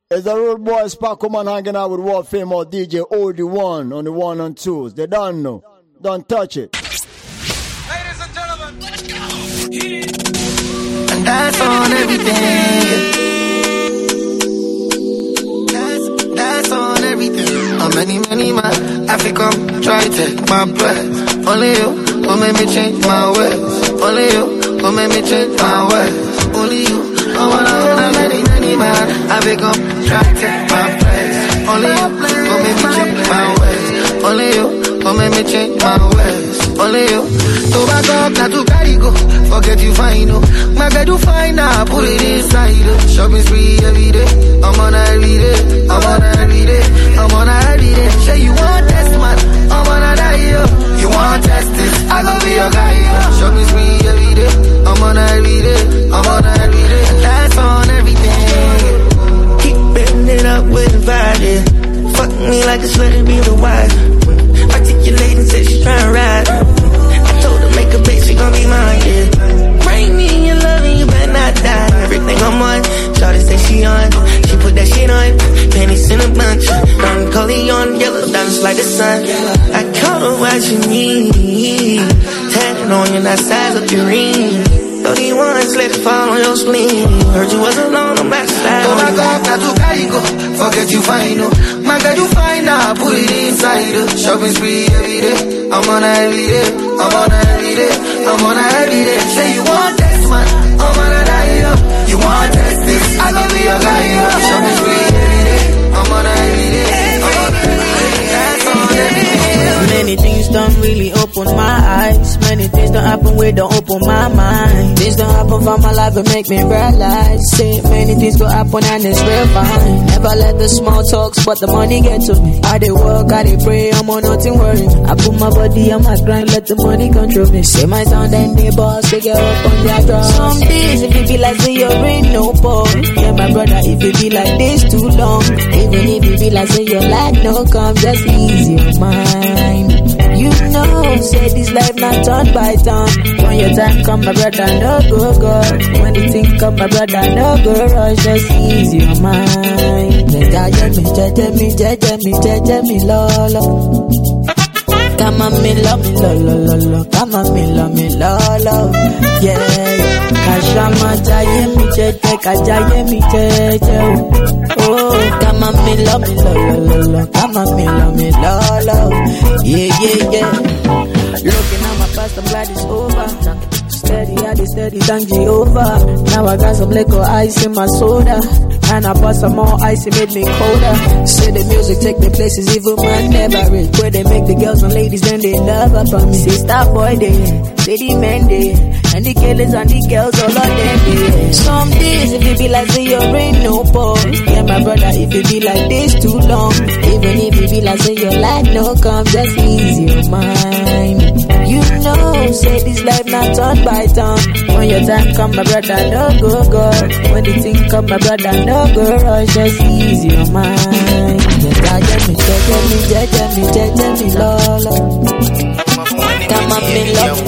It's the Road Boys, Paco Man hanging out with world famous DJ OD1 on the 1 and 2s. They don't know. Don't touch it. Ladies and gentlemen, let's go. And that's on everything. That's on everything. How many man I come try to take my breath. Only you will make me change my ways. Only you will make me change my ways. Only you. I wanna many man I come try to take my place. Only you will make me change my ways. Only you will make me change my ways. Only you. To back up, not to carry go. Forget you fine, no. My bed you fine now, put it inside. Shopping spree every day. I'm on every day. I'm on every day. I'm on every day. Say you want test man, I'm on a die. You want test it, I gon' be your guy. Shopping spree every day. I'm on every day. I'm on every day. That's on everything. Keep bending it up with the body. Fuck me like a slut and be the wife. Articulating, said she tryna ride. I told her make a bitch, she gon' be mine, yeah. Bring me in your love and you better not die. Everything I'm on, shawty say she on. She put that shit on, panties in a bunch. Don Corleone, yellow diamonds like the sun. I caught her what you need. Tatted on you, that size of your ring. 31, let it fall on your spleen. Heard you was alone, I'm backslide. Oh my God, not to carry go. Forget you fine, no. My God, you fine now, put it inside. Shopping spree every day. I'm on every day. I'm on every day. I'm on every day. Say you want test man, I'm on a die. You want test this, I gon' be your guy. Shopping spree every day. I'm on every day. I'm on every day. That's on every day. Many things don't really open my eyes. Many things don't happen where don't open my mind. Things don't happen for my life but make me realize. Say many things go happen and it's real fine. Never let the small talks but the money get to me. I dey work, I dey pray, I'm on nothing worry. I put my body on my grind, let the money control me. Say my sound and they boss, they get up on their drums. Some days if it be like say you're in no ball. Yeah my brother, if it be like this too long. Even if it be like say your life no come, just ease your mind. You know, say this life not turn by turn. When your time come, my brother, no go go. When the thing come, my brother, no go rush. Just ease your mind. Jaja me, lolo. Come on, me lolo. Come on, me lolo. Yeah. Kashama jaye mi jeje. Oh, come on, me lolo. Come on, me lolo. Yeah. Looking at my past, I'm glad it's over. Steady, thank Jehovah. Now I got some liquor ice in my soda. And I bought some more ice, it made me colder. Say the music take the places even man never reach. Where they make the girls and ladies, then they love up on me. Say star boy they, say the men they, and the killers and the girls all of them they. Some days if it be like say you're in no ball. Yeah my brother, if it be like this too long. Even if it be like say your life no come, just ease your mind. You know, say this life not turn by turn. When your time come, my brother, no go. When the thing come, my brother, no go rush. Just ease your mind. Jaja me, lolo. Come on, me love,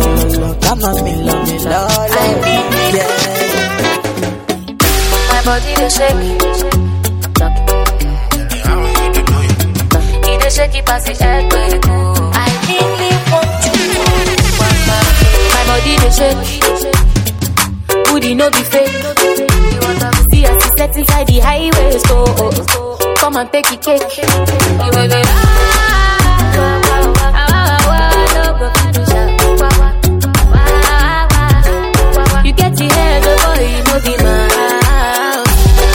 lolo. Yeah. My body they shake. It they shake it past the head where it go. I really want you. My body they shake. Woody no be fake. See as he set inside the highway. So come and take the cake. You will be you get the head over, you know the mouth.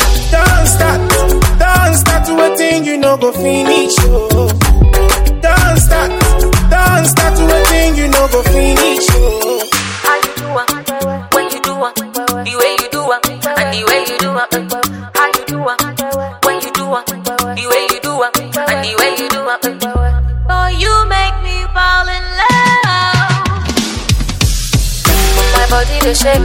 Don't start to a thing you know go finish. Don't start to a thing you know go finish. How you do it? When you do it? The way you do it, and the way you do it. How you do it? When you do it? The way you do it, and the way you do it. Oh, you make me fall in love. My body they shake.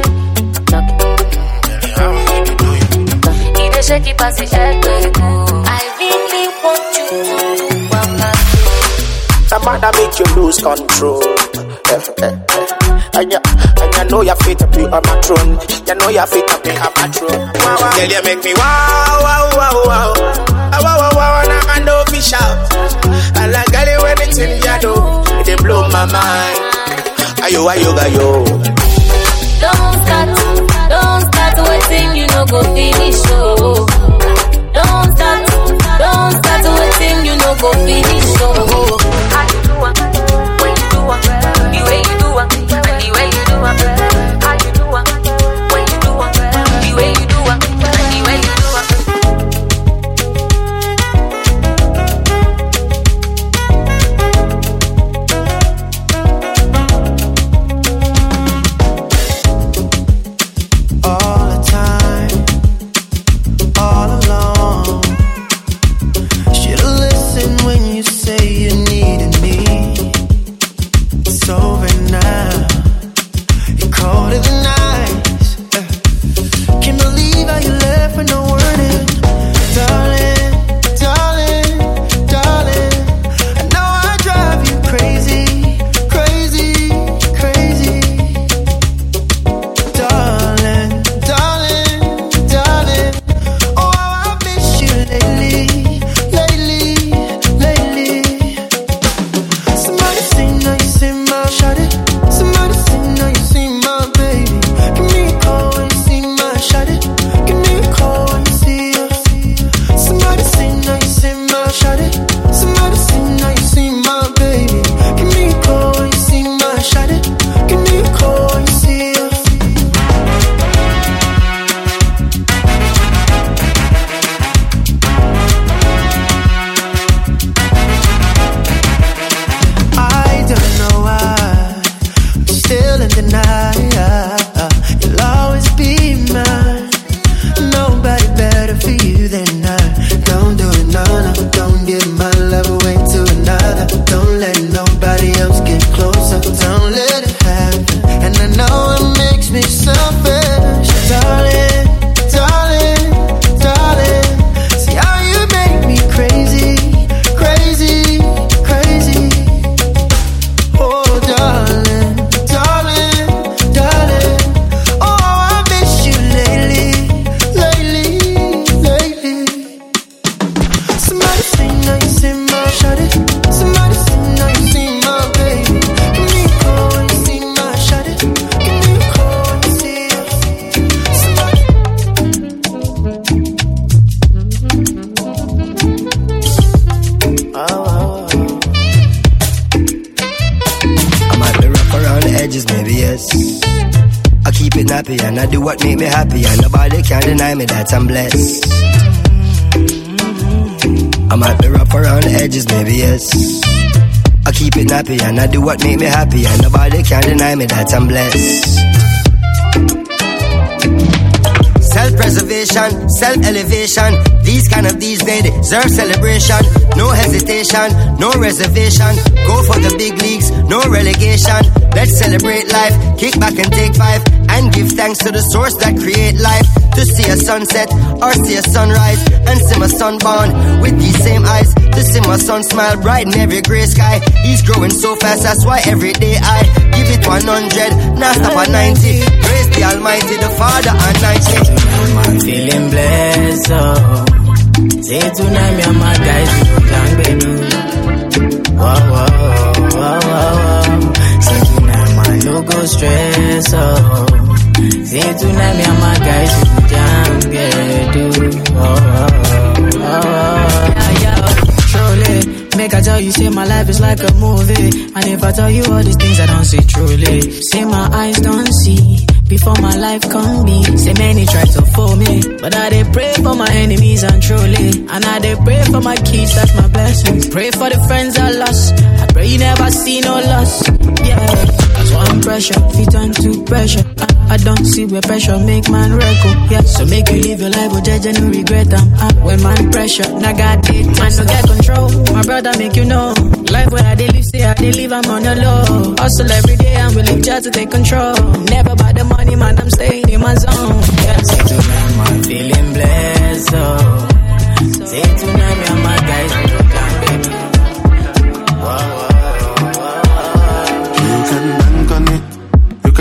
It they shake it past the head where it go. I really want you to. That make you lose control. And you know you're fit to be on my throne. You know you're fit to be on my throne. Girl, you make me wow, wow, wow, wow. Wow, wow, wow, and I'm no fish out. I like girl, anything you do, it blow my mind. Ayo. Don't start waiting, you know go finish, oh. Don't start waiting, you know go finish, oh. How you do it, when you do it, the way you do it, and the way you do it. How you do it, when you do it, the way you do it, and the way you do it. And I do what make me happy, and nobody can deny me that I'm blessed. I might be rough around the edges, maybe yes. I keep it nappy, and I do what make me happy, and nobody can deny me that I'm blessed. Self-preservation, self-elevation. These days deserve celebration. No hesitation, no reservation. Go for the big leagues, no relegation. Let's celebrate life, kick back and take 5. And give thanks to the source that create life. To see a sunset or see a sunrise, and see my son born with these same eyes. To see my son smile bright in every grey sky. He's growing so fast, that's why every day I give it 100, now stop at 90. Praise the Almighty, the Father and 90. I'm feeling blessed, oh. Say tonight me and my guys we go down, baby. Wow, wow, wow, wow. Say tonight man, no go stress, oh. Say tonight me and my guys we go down, baby. Truly, make I tell you, say my life is like a movie. And if I tell you all these things I don't see truly. Say my eyes don't see before my life come be. Say many try to fool me, but I dey pray for my enemies and truly. And I dey pray for my kids, that's my blessings. Pray for the friends I lost, I pray you never see no loss. Yeah, that's why I'm pressure, fit on to pressure. I don't see where pressure make man record. Yeah, so make you live your life with judge and no regret them. When man pressure, now God it, man no get control. My brother make you know, life where I dey live, say I dey live, I'm on the low. Hustle every day and we live just to take control. Never by the money, man, I'm staying in my zone. Yeah, say tonight, I'm feeling blessed, oh. Say tonight, me and my guys, we go down, baby. Wow, wow, wow, wow.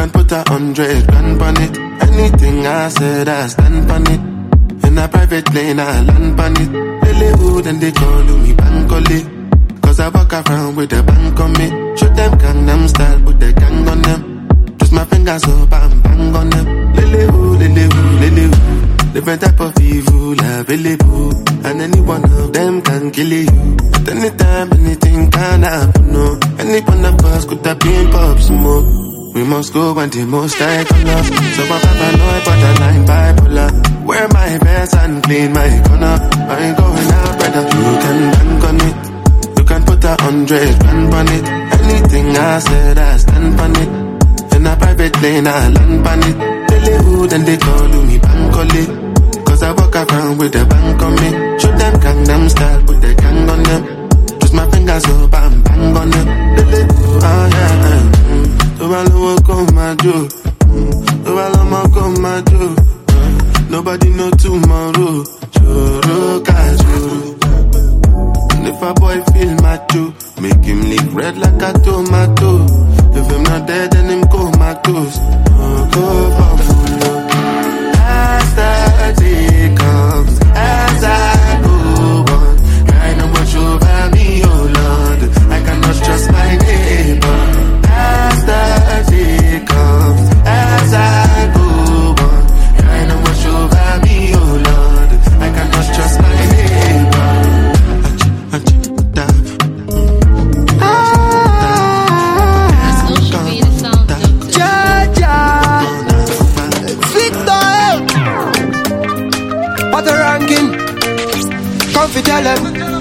100 grand on it. Anything I said, I stand on it. In a private plane, I land on it. Lily hood and they call me Bankole. Cause I walk around with a bank on me. Show them Gangnam style, put the gang on them. Twist my fingers up and bang on them. Lily hood, lily hood, lily hood. Different type of evil available. And any one of them can kill you. At any time, anything can happen, no. Any one of us could have been pop smoke. We must go when the most I call us. So I paranoid, borderline bipolar. Wear my vest and clean my corner. I ain't going out, brother. You can bank on it. You can put 100 grand on it. Anything I said, I stand on it. In a private plane, I land on it. Lily hood and they call me Bankole. Cause I walk around with a bank on me. Show them Gangnam style, put the gang on them. Twist my fingers up and bang on them. Lily hood, oh yeah. Nobody know tomorrow. Choro ka choro. And if a boy feel macho, make him lick red like a tomato. If him not dead, then him comatose. Go for full. As the day comes, as I go on, kind of watch over me, oh Lord. I cannot trust my neighbor. As the day comes, as I go on, kind of watch over me, oh Lord. I cannot trust my neighbor. Tell them.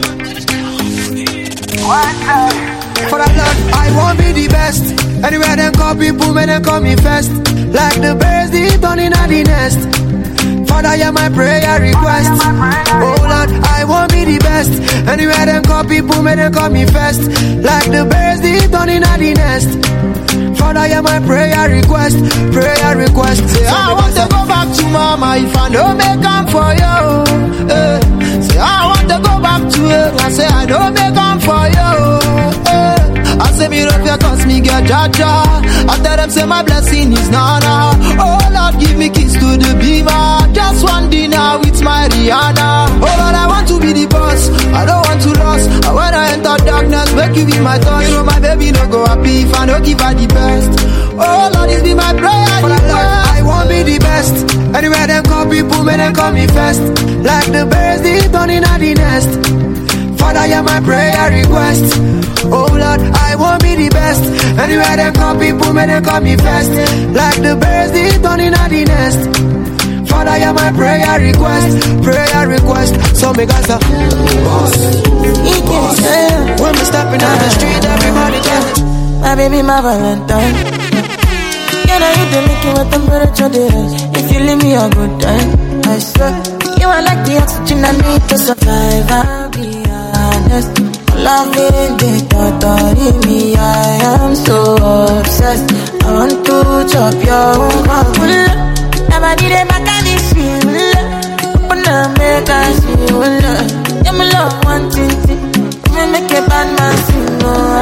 For that Lord, I won't be the best. Anywhere them call people, may they call me first. Like the birds, they turn in at the nest. Father, hear my prayer request. Oh Lord, I won't be the best. Anywhere them call people, may they call me first. Like the birds, they turn in at the nest. Father, hear my prayer request. Prayer request. Say, I want to go back to mama if I don't make come for you. Say, I want to go back to her. I say, I don't make come for you. I say, me don't fear cause me get jaja. I tell them, say, my blessing is nana. Oh Lord, give me keys to the beamer. Just one dinner with my Rihanna. Oh Lord, I want to be the boss. I don't want to lose. I when I enter darkness, make you be my touch. You know my baby no go happy if I don't give her the best. Oh Lord, this be my prayer. For that Lord, I won't be the best. Anywhere them call people, may they call me first. Like the birds, they turn in at the nest. Father, hear my prayer request. Oh Lord, I won't be the best. Anywhere them call people, may they call me first. Like the birds, they turn in at the nest. Father, hear my prayer request. Prayer request. So me guys are boss. When we stepping on the street, everybody just my baby, my Valentine. You know you do make it with temperature days. If you leave me a good time, I swear you are like the oxygen I need to survive. I'll be honest, loving the thought of me. I am so obsessed. I want to chop your own. Never did it back at this feel. Open up, make us feel. Yeah, my love one thing. Me make a bad man sing.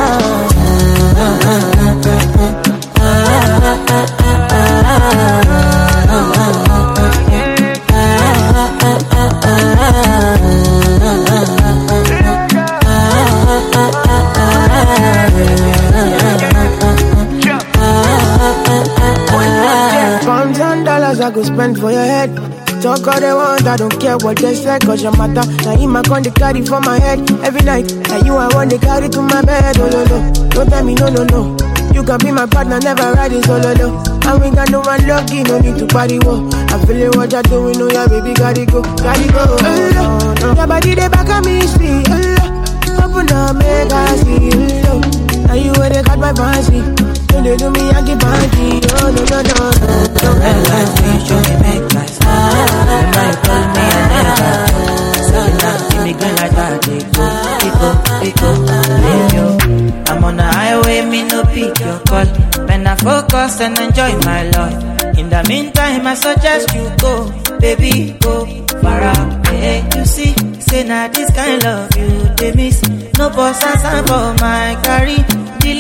$1,000 I could spend for your head. Talk all they want, I don't care what they say. Cause your matter, now him I con the carry for my head every night. Now you I want to carry to my bed, oh no no. Don't tell me no no no. You can be my partner, never ride it solo no. And we got no one lucky, no need to party, whoa. I feel it what you're doing, oh yeah baby, gotta go, gotta go. Your body they back at me, see, open up, make I see, now you where they cut my fancy. When they do me, I get party, oh no no no no. Red light, show me make my smile. You might call me a neighbor. So now give me green like that. Pico, leave you. I'm on the highway, me no pick your call. When I focus and enjoy my love. In the meantime, I suggest you go, baby, go far away. You see, say now this kind of love you they miss. No boss and for my carry.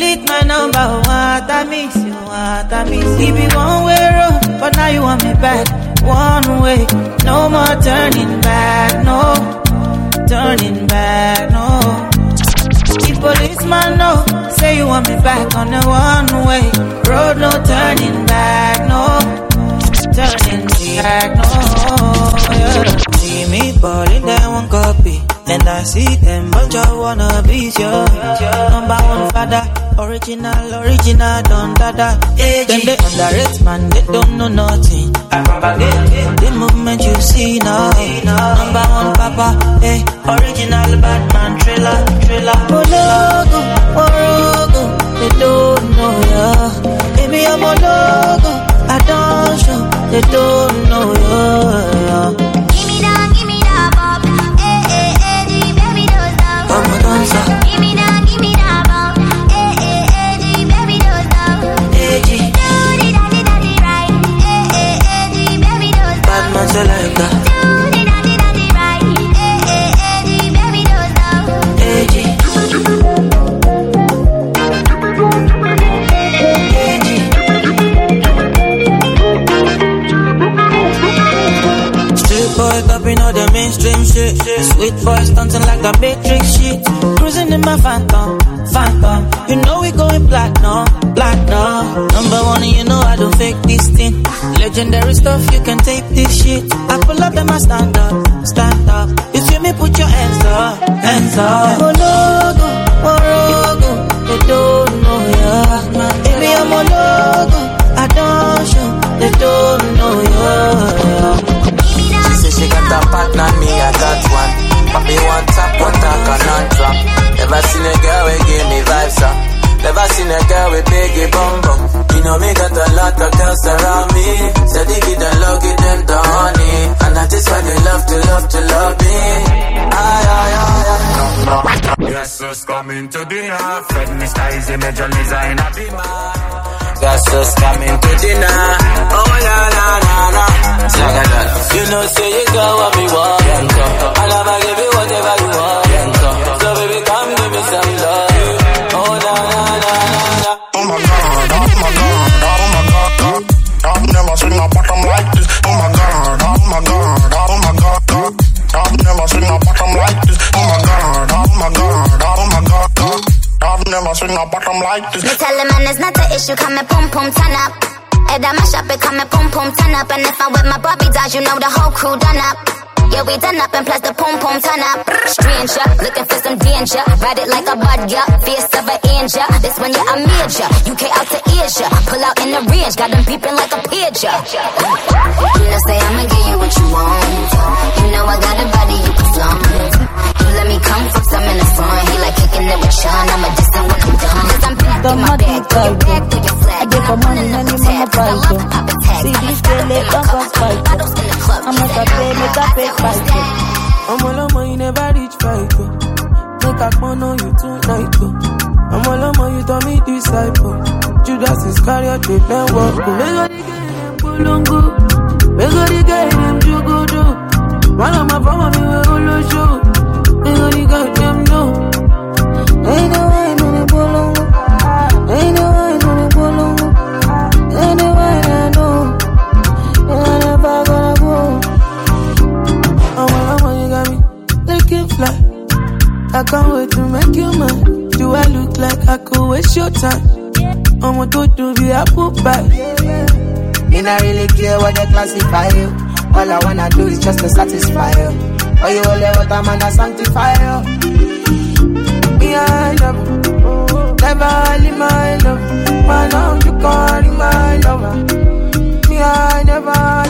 delete my number, what I miss you, what I miss you. It be one way road, but now you want me back. One way, no more turning back, no. Turning back, no. The policeman know, say you want me back on the one way road, no turning back, no. Turning back, no, yeah. See me balling, they won't copy. And I see them bunch of wannabes, yeah. Number one father, original, don't dada. Then they underrate, man, they don't know nothing. I propagate the movement you see now. Number one papa, original bad man, thriller. Mologo, they don't know, yeah. Baby, I'm a logo, I don't show, they don't know, yeah. Give me that, Bob. Baby, those down. I'm a dancer. Give me that, Bob. Baby, those down. AG. Do the daddy right. Baby, those down. Bad man, say like that. Do the daddy right. Baby, those down. AG. Street boy copying all the mainstream shit. Sweet boy stunting like a Matrix shit. Cruising in my phantom. You know we going platinum. Number one, you know I don't fake this thing. Legendary stuff, you can take this shit. I pull up and I stand up. You see me, put your hands up. Mologo, they don't know ya. Baby, I'm a logo, I don't show. They don't know ya. She say she got a partner, me I got one. Papi one tap, one talk and non drop. Never seen a girl with give me vibes up. Never seen a girl with biggie bum bum. You know me got a lot of girls around me. Said they give them love, give them the honey. And that is why they love me. Yes, just coming to dinner. Fred Mr. Easy, Major Liza in a beamer. Yes, just coming to dinner. Oh na. You know say you got what me want. And I'ma give you whatever you want. So baby come give me some love. Oh na. Oh my God. I've never seen a bottom like this. Oh my God. I've never seen a bottom like this. Oh my God. I've never seen a bottom like this. Me tell the man it's not an issue, come and pum turn up. Head on my shop, it come and pum turn up. And if I'm with my Bobby dolls, you know the whole crew done up. Yeah, we done up and plus the pum turn up. Stranger, looking for some danger. Ride it like a bud, yeah. Face of an angel. This one, yeah, I'm major. UK out to Asia. Pull out in the range, got them peeping like a pager. You know, say I'ma give you what you want. You know I got a body you can flaunt. You let me come fuck some in the front. He like kicking it with Sean. I'ma just say when I'm done. Cause I'm back in my bag. Throw your bag, through your flag. I get for money, and you mama fight. See this girl, they don't come fight. I'm a cafe, make a fake fight. I'm all on you never reach fight. Make a phone on you tonight. I'm all on you told me disciple. Judas Iscariot, they then walk. We go to get him jugudu. One of my family will all show. We go to get them no. Ain't no way no the bolongo. Ain't no way no the bolongo. Ain't no way I know. I never gonna go. Oh, you got me looking fly. I can't wait to make you mine. Do I look like I could waste your time? I'm a to be a poop bag. Me not really care what they classify you. All I wanna do is just to satisfy you. Oh, you only what I'm gonna sanctify you. Me I love you. Never leave my love. My love, you can't leave my lover. Me I never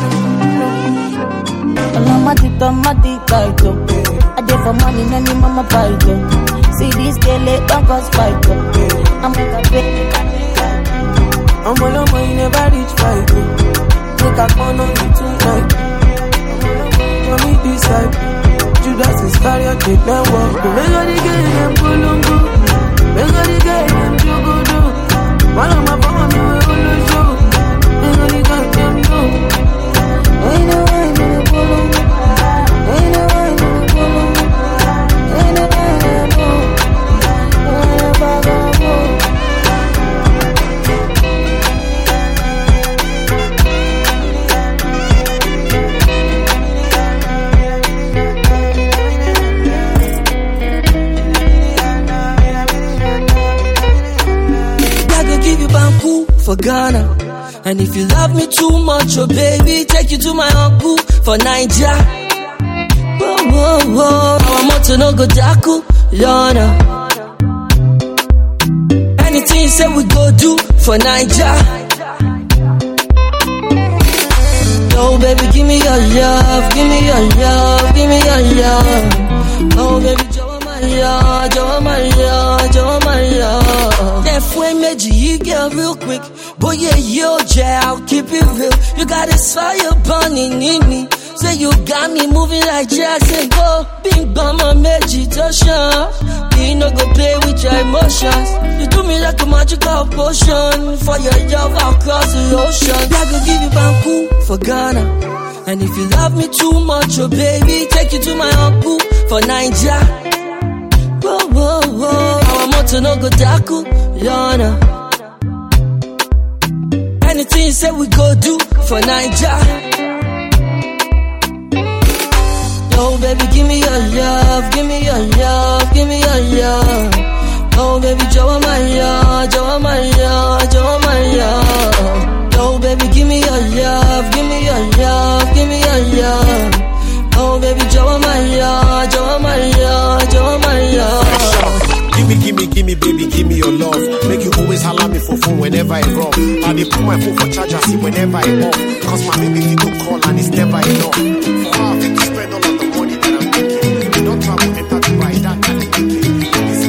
I did for money, and you mama fight. See this girl, it don't cause fight. I'm like a bit. I'm all on you never reach fight. Make a phone on you tonight. I'm all on disciple. Judas Iscariot, they then walk. We go to get them bulungu. We go to get them jugudu. One of my family will all show. We go to get them no. Ain't no way no the bulungu. Ain't no way no the bulungu. Ain't no way I know. I never gonna go. for Ghana. And if you love me too much, oh baby, take you to my uncle for Niger. Whoa, whoa, whoa, our motto no go daku, Lorna. Anything you say we go do for Niger. Oh baby, give me your love, give me your love, give me your love. Oh baby, Joe my love, Joe my love, Joe my love. That way made you get real quick. Boy, yeah, yo, Jay, I'll keep it real. You got this fire burning in me. Say you got me moving like Jackson. Go, bing bang, my meditation. You no go play with your emotions. You do me like a magical potion. For your love, I'll cross the ocean. I go give you Banku for Ghana. And if you love me too much, oh baby, take you to my uncle for Niger. Whoa, whoa, whoa, our motto no go daku, Lorna. Anything you say we go do for Niger. Oh baby, give me your love, give me your love, give me your love. Oh baby, Joe my love, Joe my love, Joe my love. Oh baby, give me your love, give me your love, give me your love. Oh baby, Joe my love, Joe my love, Joe my love. Give me, baby, give me your love. Make you always holler me for phone whenever I rock. I dey put my phone for charger, see whenever I off. Cause my baby you don't call and it's never enough. For her, I think to spend all of the money that I'm making. Don't travel with that to buy that kind of thinking. It's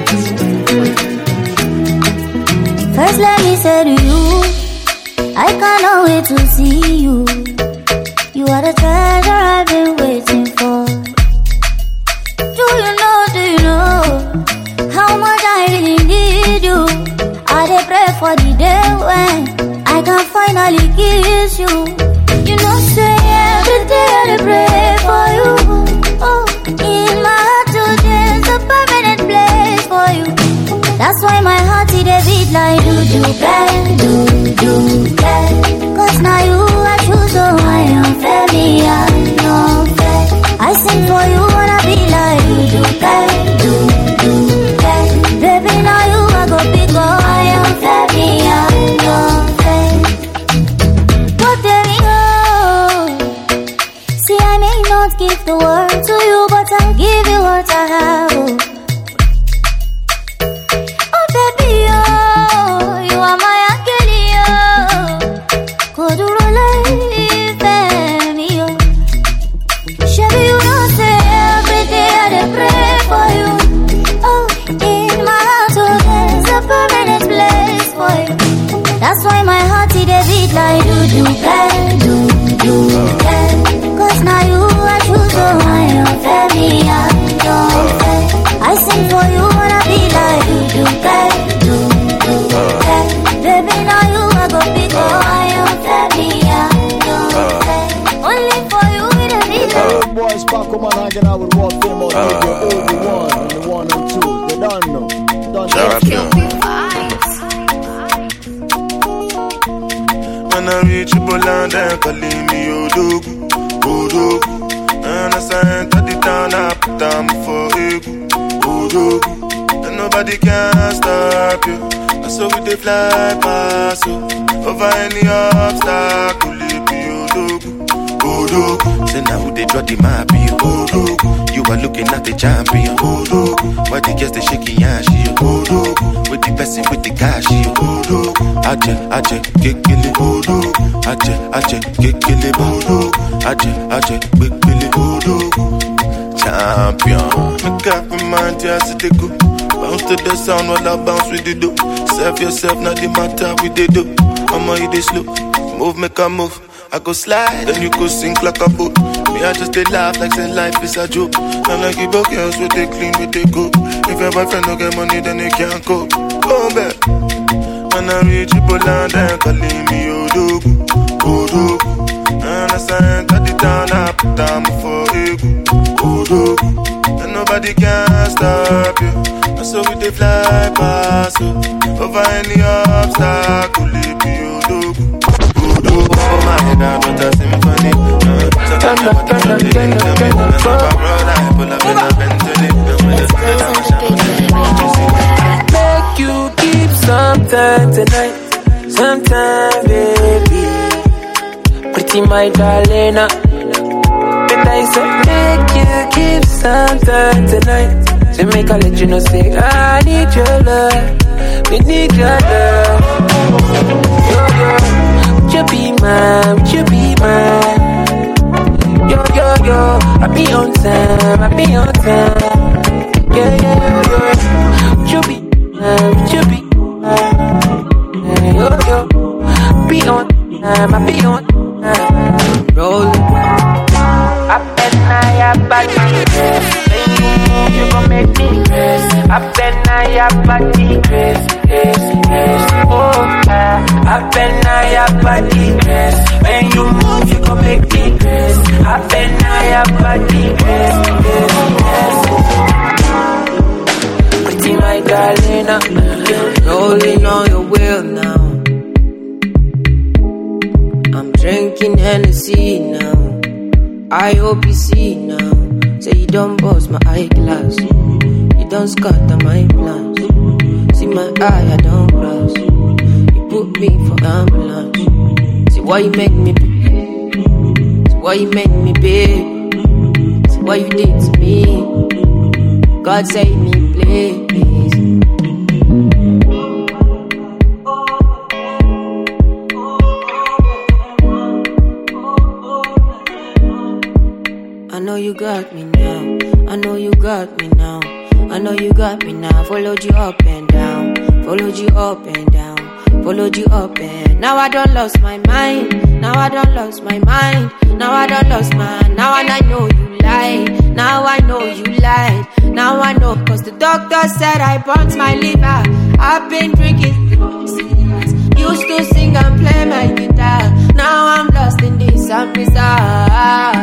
life. First let me say to you, I cannot wait to see you. You are the treasure I've been waiting for. Do you know how much I really need you? I dey pray for the day when I can finally kiss you. You know, say every day I dey pray for you. Oh, in my heart today's a permanent place for you. That's why my heart it dey beat like do. Cause now you I choose, so I am fairly unfair. I sing for you wanna be like do. Baby, now you I go big, oh, I am fairly unfair. But there we go. See, I may not give the world to you, but I'll give you what I have. Oh baby, oh, you are my that's why my heart it a beat like do. Cause now you I choose, so I am very unfair. I sing for you wanna be like do. Baby, now you I go big, oh I am very unfair. Only for you it a beat like. Boys back come on hanging out with Raw Fame on the 1 and 2. They don't know. When I reach Boland, they calling me Odogu. And as I enter the town, I put them for Odogu. And nobody can stop you. And so we they fly past you. Over any obstacle, it be Odogu. Say now who they draw the map, you Odogu. You are looking at the champion, Odogu. Why the girls they shaking ass, you Odogu. With the person with the cash, you Odogu. Aje, kekele Odogu. Aje, kekele Odogu. Aje, kekele Odogu. Champion. Make up my mind, yes, they go. Bounce to the sound while I bounce with the dope. Serve yourself, not the matter with the dope. I'ma hit it slow. Move, make a move. I go slide, then you go sink like a boat. Me, I just they laugh like say life is a joke. And like you both girls with they clean, with they go. If your boyfriend don't get money, then they can't cope. Go back. When I reach Boland, they calling me Odogu. And as I enter the town, I put them for Odogu. And nobody can stop you. And so we they fly past you. Over any obstacle, it be Odogu. Oh my head, I want a symphony. Make you keep some time tonight. Pretty my darling. And I said, make you keep some time tonight. So make I let you know, say, I need your love. We need your love. Yo, yo, would you be mine? Would you be mine? Yo, yo, yo, I be on time, I be on time. Yeah, yeah, yo, would you be mine? Would you be mine? Yo, yo, be on time, I be on time. Rollin'. I bet I have body grace. You gon' make me grace. I bet I have body grace. Oh, I bet I have body grace. When you move, you gon' make me grace. I bet I have body grace. Pretty my darling, rolling on your wheel now. I'm drinking Hennessy now. I hope you see now. Say you don't bust my eyeglass. You don't scatter my plans. See my eye, I don't cross. You put me for ambulance. See why you make me pay. See why you make me pay. See what you did to me. God save me, please. I know you got me now. I know you got me now. I know you got me now. Followed you up and down. Followed you up and down. Followed you up and now I don't lost my mind. Now I don't lost my mind. Now I don't lost my. Now and I know you lied. Now I know you lied. Now I know, cause the doctor said I burnt my liver. I've been drinking. Used to sing and play my guitar. Now I'm lost in this and bizarre.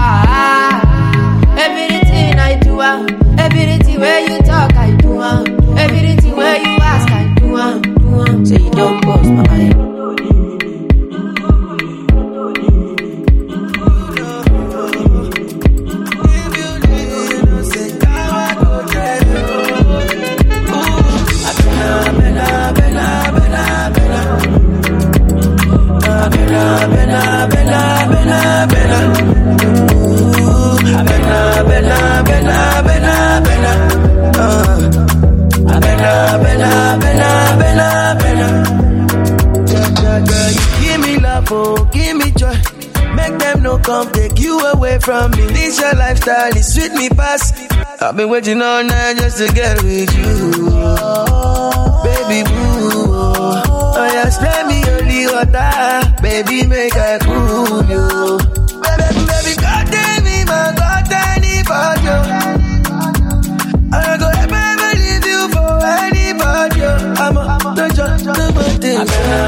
Everything I do, everything where you talk, I do, everything where you ask, I do, so you don't bust my eye. Give me love, oh, give me joy. Make them no come take you away from me. This your lifestyle, it sweet me past. I've been waiting all night just to get with you, baby boo. Oh yeah, spray me holy water, baby make I cool you. Baby, God tell me, man, God tell me about you. I go ever leave you for anybody. I'm a no judge, no thing.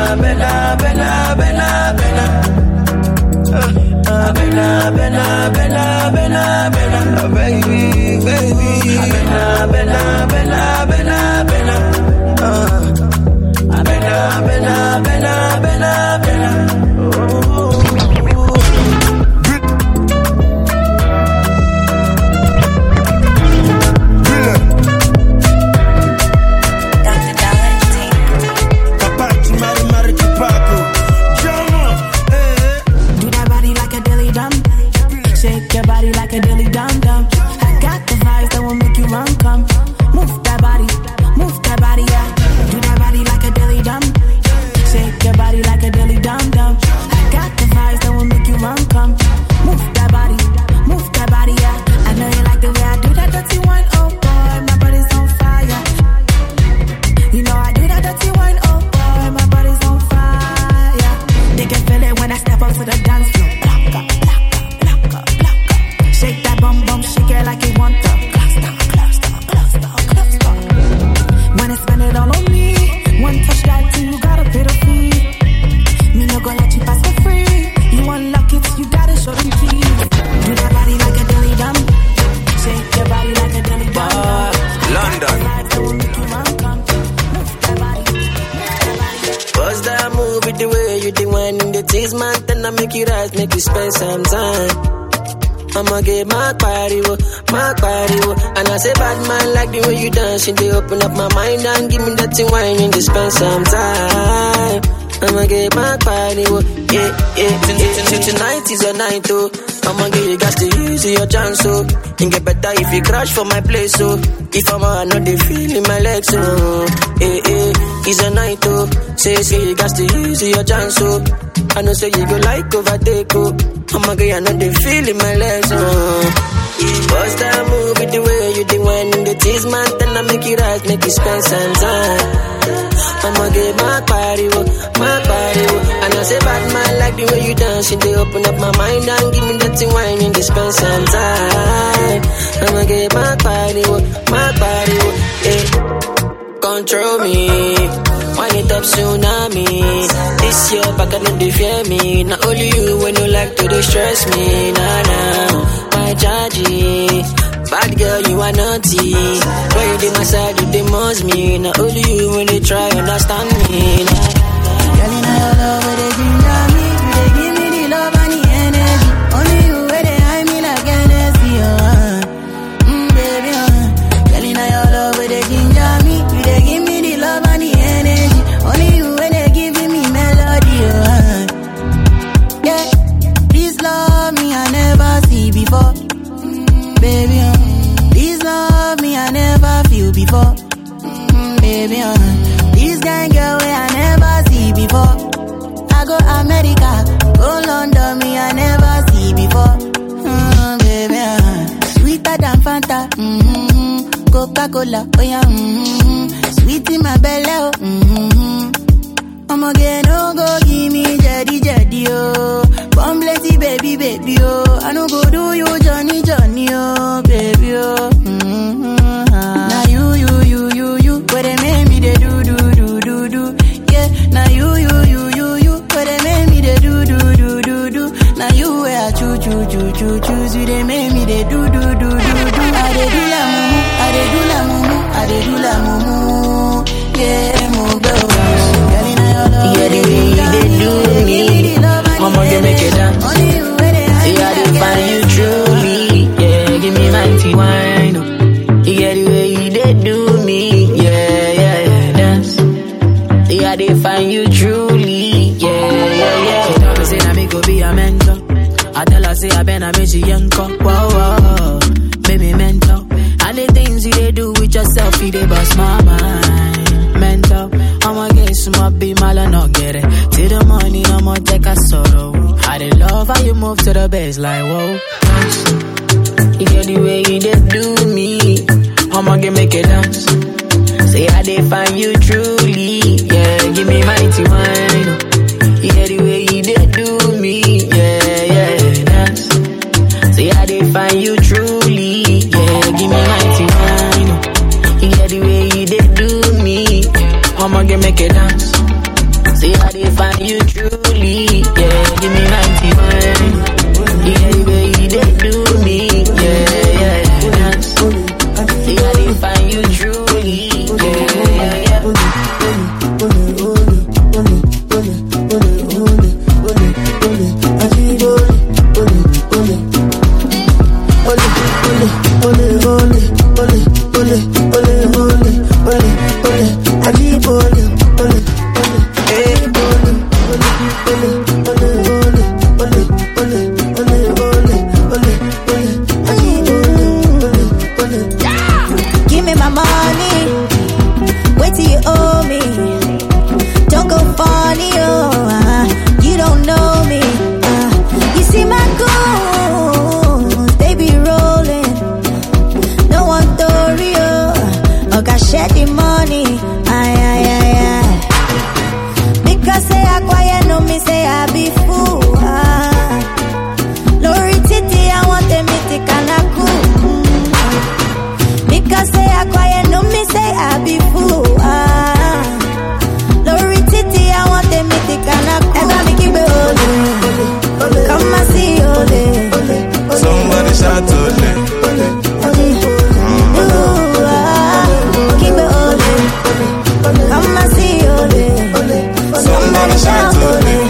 I'ma get my body, and I say bad man like the way you dance. They open up my mind and give me that thing wine and they spend some time. I'ma get my body, yeah. Tonight is your night, oh. I'ma get you guys to use your chance, oh. You get better if you crash for my place, oh. If I'm out, I know they feel in my legs, oh. It's a night, oh. Say you guys to use your chance, oh. I know say you go like overtake, oh. I'ma get you, I know they feel in my legs, oh. What's that move with the way you do when the tease man, then I make it right, make you spend some time. I'ma get my body, and I say bad man like the way you dance, they open up my mind and give me that thing wine and they spend some time. I'ma get my body, yeah. Control me, wind it up tsunami. This year back I know they fear me. Not only you when you like to distress me, nah. My chargy, bad girl you are naughty. When you do my side you demons me. Not only you when you try understand me, nah. Girl, in your love, where they ginger me, they give me the love and the energy. Only you where they hide me like Hennessy, baby, Girl, in your love, where they ginger me, they give me the love and the energy. Only you where they giving me melody, Yeah, this love me I never see before, baby, This love me I never feel before, baby, This kind girl way I never see before. I go America, go London, me I never see before. Baby, sweeter than Fanta, Coca-Cola, oh yeah, sweet in my belly, oh, I'ma get no go give me jetty, oh. Come plenty, baby, oh. I no go do you Johnny, oh, baby, oh. Now you, where they make me they do. Yeah, now you, where they make me they do. Now you where I choose you, they make me they do. I dey do la mumu, yeah, move girl. Yeah, the way they do me, I'ma get make it dance. See how they find you truly, yeah, give me 91. Yeah, the way they do me, yeah, dance. See how they find you truly, yeah. She tell me say na me go be a mentor. I tell her say I been a make she yanko, whoa, baby mentor. And the things you they do with yourself, you they bust my mind, mentor. I'ma get some be mal and not get it. Till the money, I'ma take a sorrow. I dey love how you move to the bass like whoa. You get the way you did do me, I'ma get make it dance. Say how they find you truly, yeah. Give me mighty wine. You get the way you did do me, yeah, dance. Say how they find you truly, yeah. Give me mighty wine. You get the way you did do me, I'ma get make it dance. See how they find you truly, yeah. Give me 91. Yeah, the way you did do me, yeah, dance. See how they find you truly, yeah. Give me my money, wait till you owe me. Don't go funny, oh, you don't know me. You see my goons, they be rolling. No one story, oh, gotta share the money. Aye. Because say I quiet, no me say I be fool. Lori Titi, I want them to can I cool. Because say I quiet, no me say I be fool. Lori Titi, I want them to can I cool. Ever me keep it holding. Come and see holding. Somebody shout holding. Keep it holding. Come and see holding. Somebody shout holding.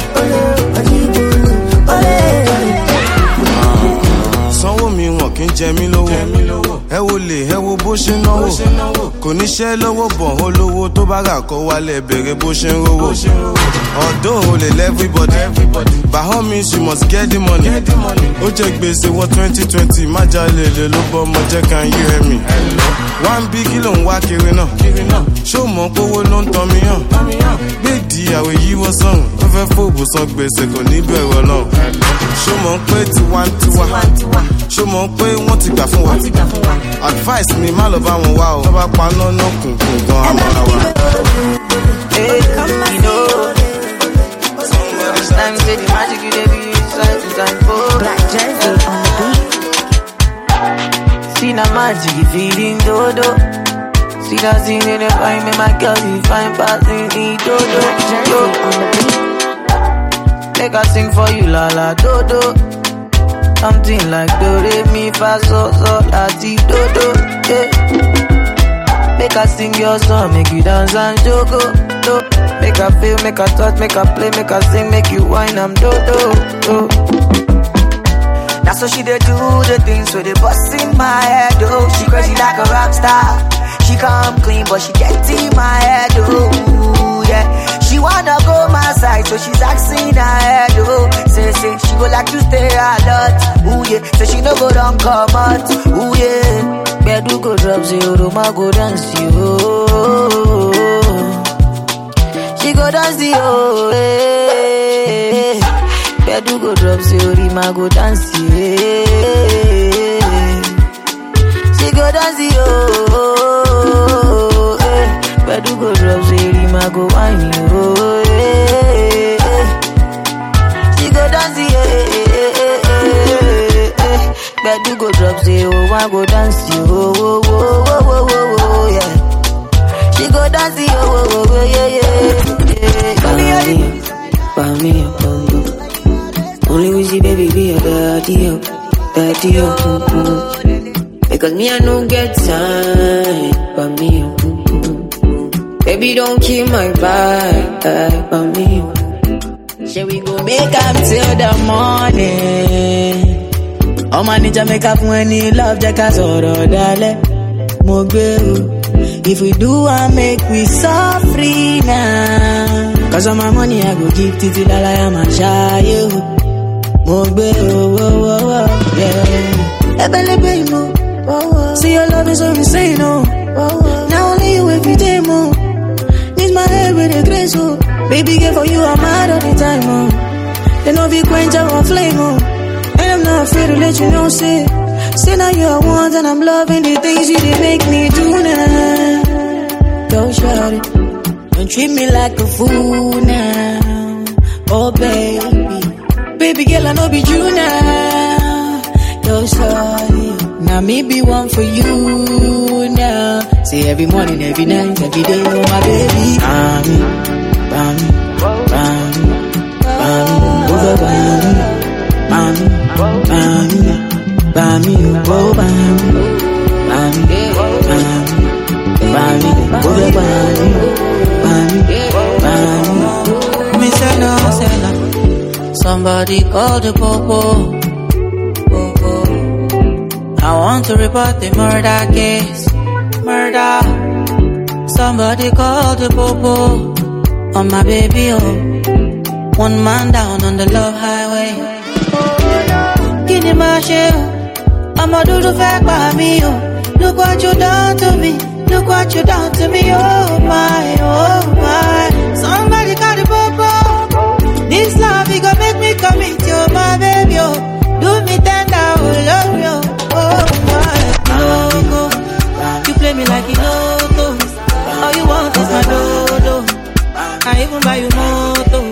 Sanwó mi wọn kì í jẹ mí lówó. Ẹ wo lè ẹ wo bó ṣe náwó. Kò ní ṣẹ́ lọ́wọ́ bọ̀ olówó tó bá rà kọ́ wálẹ̀ bẹ̀rẹ̀ bó ṣe ń rówó. Although o lè everybody, by all means you must get the money. Ó jẹ́ gbèsè wọ 2020, má jalè lè ló bọ́ ọmọ jẹ́ can you hear me? One big kilo ń wá kiri náà. Ṣó mọ̀ pé owó ló ń tan mi hàn? Gbèdì àwẹ̀ yíwọ́ sọ̀rùn, ó fẹ́ fòbù san gbèsè kò ní bẹ̀rù Ọlọ́run. Ṣó mọ̀ pé tiwantiwa? Ṣó mọ̀ pé wọ́n ti gbà fún wa? Advice mi má lọ bá wọn wá o, tó bá paná náà kùnkùn gan àmọ́ra wa. Hey, you know, sometimes say the magic you dey be inside to time for Black Jersey on the beat. See na magic you feeling dodo. See that scene in the find me my girl you find passing the dodo. Black Jersey on the beat. Make I sing for you la la dodo. Something like do re mi fa so la ti dodo. Yeah. Make I sing your song, make you dance and jogo. Make I feel, make I touch, make I play, make I sing, make you whine, I'm do. That's how she dey do the things so they bust in my head, oh. She crazy like a rock star. She come clean, but she get in my head, oh. Yeah, she wanna go my side, so she's asking her head, oh. Say, she go like to stay a lot, ooh yeah. So she no go down come out, ooh yeah. Bedu go drop zero, ma go dance yo. She go dance yo, eh. Bedu go drop zero, ma go dance yeah. She go dance yo, eh. Bedu go drop zero, ma go wine yo, eh. She go dance yeah. Bedu go drop zero, ma go dance yo, yeah. She go dance yo, yeah. Buy me a bundle. Only we see baby be a daddy up. Because me I don't get time. Buy me a baby don't kill my vibe. Buy me a shall we go make up till the morning? Oh my ninja make up when you love Jacka Zoro dale Mogbe. If we do I make we so free now. Cause all my money I go give to till I am a child. Mogbe, yeah. Ebele mo. See your love is so insane, oh. Now only you every day, mo. Need my head with a grace, oh. Baby girl for you I'm mad all the time, oh. They know be quench or flame, oh. And I'm not afraid to let you know, say now you're one and I'm loving the things you did make me do now. Don't shout it, don't treat me like a fool now. Oh baby girl I know be you now. Don't shout it, now me be one for you now. Say every morning, every night, every day, oh my baby. Bami, over bami. Bami, oh bami, over bami. Me say no. Somebody call the popo. I want to report the murder case. Murder. Somebody call the popo on my baby, oh. One man down on the love highway. Guinea Marshall, I'ma do the fact by me, oh. Look what you done to me, look what you done to me, oh my. Somebody call the popo. This love, it gon' make me commit, oh my baby, oh. Do me tender, oh love you, oh my. You play me like you know, all you want is my dodo. I even buy you moto.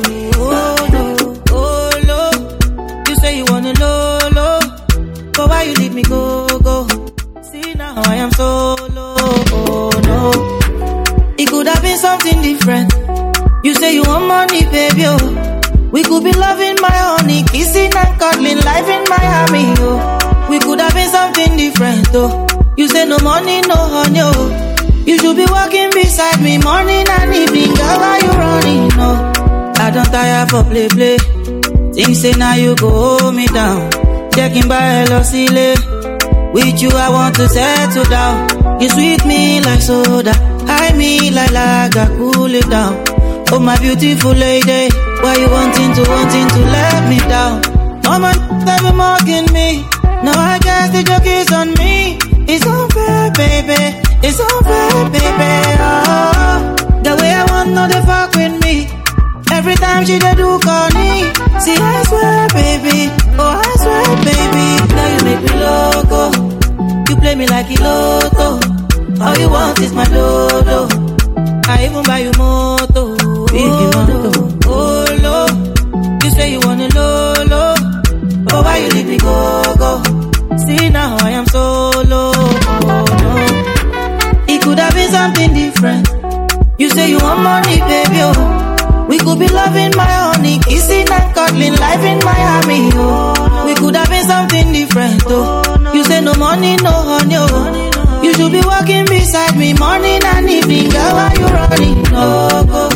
You wanna low, but why you leave me go? See now I am solo, oh no. It could have been something different. You say you want money, baby, oh. We could be loving my honey, kissing and cuddling, life in Miami, oh. We could have been something different, oh. You say no money, no honey, oh. You should be walking beside me morning and evening, girl, why you running, no? I don't tire for play. Think say now you go hold me down. Checking by Elosile. With you I want to settle down. You sweet me like soda, high me like lager, cool it down. Oh my beautiful lady, why you wanting to let me down? No man ever mocking me. Now I guess the joke is on me. It's unfair, baby. It's unfair, baby. Oh, the way I want, no they fuck with me. Every time she do call me. See, I swear, baby. Oh, I swear, baby. Now you make me loco. You play me like a lotto. All you want is my dodo. I even buy you moto. If you want to, oh, low. You say you want a low. Oh, why you leave me go? See, now I am solo. Oh, no. It could have been something different. You say you want money, baby, oh. We could be loving my honey, kissing and cuddling, life in Miami, oh. We could have been something different, oh. You say no money, no honey, oh. You should be walking beside me morning and evening, girl, why you running? No, go.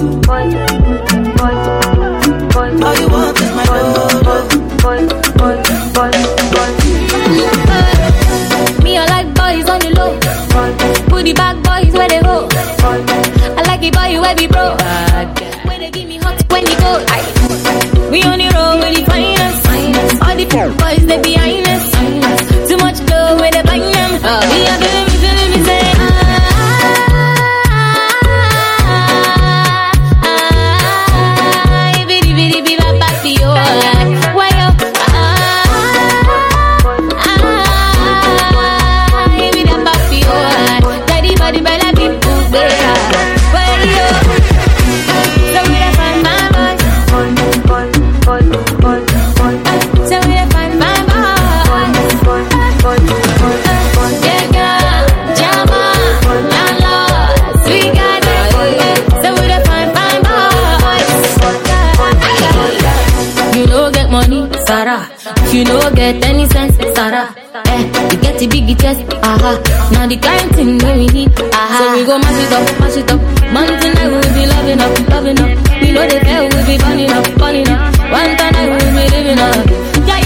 All you want is my love. Me, I like boys on the low. Put the back boys where they go. I like the boy where we bro. When they give me hot, when they go. We on the road with the finest. All the boys they behind us. Too much glow when they bang them. We are feeling me say. If you don't get any sense, Sarah, you get the big chest, now the kind thing that we need, so we go mash it up, mountain I will be loving up, we know the fair will be burning up, one time I will be living up, yeah.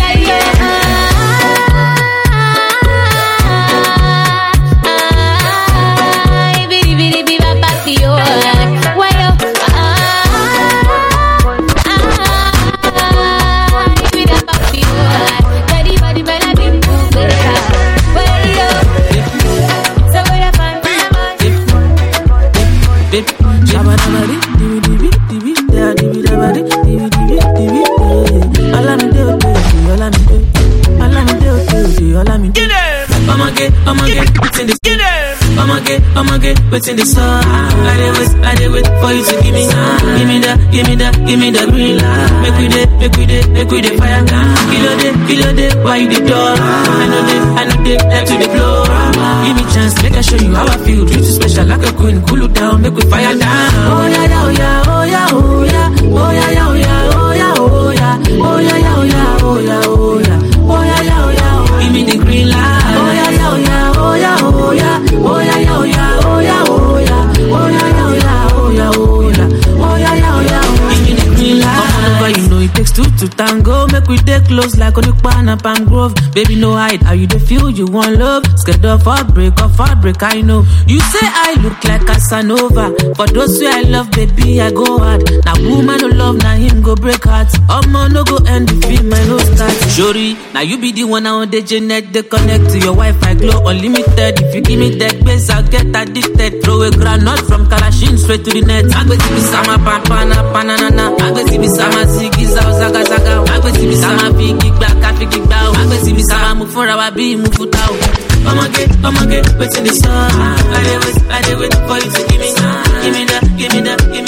I'ma get what's in the sun. I did wait for you to give me the green light. Make we dey fire. Kilo day, why you the door? I know they head to the floor. Give me chance, make I show you how I feel. Treat you special like a queen, cool you down, make we fire down. Oh yeah, oh yeah, oh yeah, oh yeah, oh yeah, oh yeah, oh yeah, oh yeah, oh yeah, oh yeah, oh yeah, oh yeah, oh yeah, oh yeah. Give me the green light. Oh yeah, oh yeah, oh yeah, oh yeah, oh yeah, oh yeah. Oh yeah, oh yeah, oh yeah, oh yeah, oh yeah, oh yeah, oh yeah, oh yeah. Give me the green light. Come on over, you know it takes two to tango. Make we take close like on the pan and Palm Grove. Baby, no hide, how you dey feel? You want love? Scared of heartbreak, I know. You say I look like Casanova. For those who I love, baby, I go hard. Now woman no love, now him go break hearts. Man no go end the film, my no start. Shori, now you be the one on the Janet. They connect to your Wi-Fi, glow unlimited. If you give me that base, I'll get addicted. Throw a granite from Kalashin straight to the net. I go see me sama panana. I go see me sama ziggy zaga. I go see me sama biggy back, I go see me sama move for our be move for tao. I'ma get, what's in the sun? I did wait for you to give me that green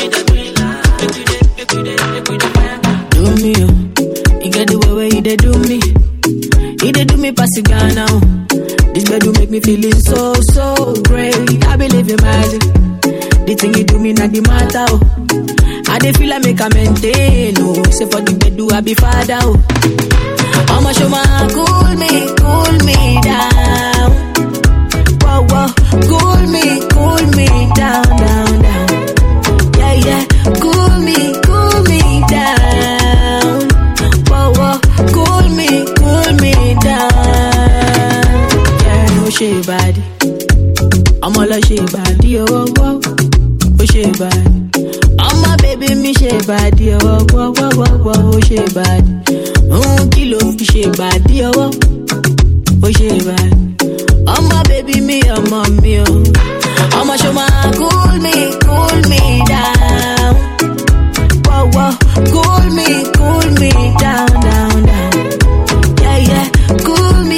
light. Do me, you get the way you dey do me. You dey do me pass the gun now. This bed do make me feeling so great. I believe in magic. The thing you do me not the matter. Oh. I dey feel like make a maintain. Oh, say for the bed do I be father. Oh. I'ma show my cool me down. Whoa, cool me down. Yeah, cool me down. Whoa, cool me down. Yeah. I'm all a shea body, oh, oh, oh, shea body. I'm my baby, me shea body, oh, oh, oh, oh, oh, shea body. Kilo, shea body, oh, oh, shea body. I'm my baby, me, I'm a me, oh. I'm a show my cool me down. Whoa, whoa, cool me down, down, down. Yeah, yeah, cool me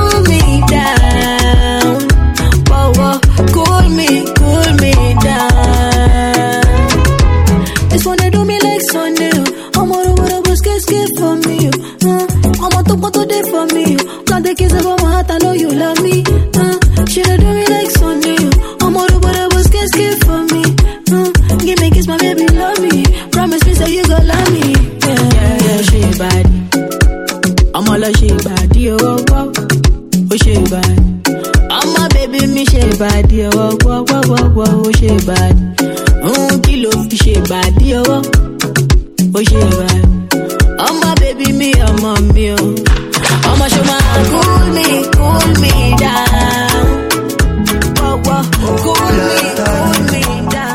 down. Whoa, whoa, cool me down. This one they do me like Sunday. I'm all over the bush, get for me. I'm on top of the day for me. Got the kiss about my heart, I know you love me. She do me like Sunday. I'm all over the bush, get for me. Give me kiss, my baby, love me. Promise me, say you gon' love me. Yeah, yeah, she body. I'm all a she body, oh, oh, oh, she body. I'm my baby, me she body, oh, oh, oh, oh, oh, she body. Kilo, she body, oh, oh, she body. I'm my baby, me, I'm a me, oh. I'm a show my cool me down. Oh, oh, cool me down.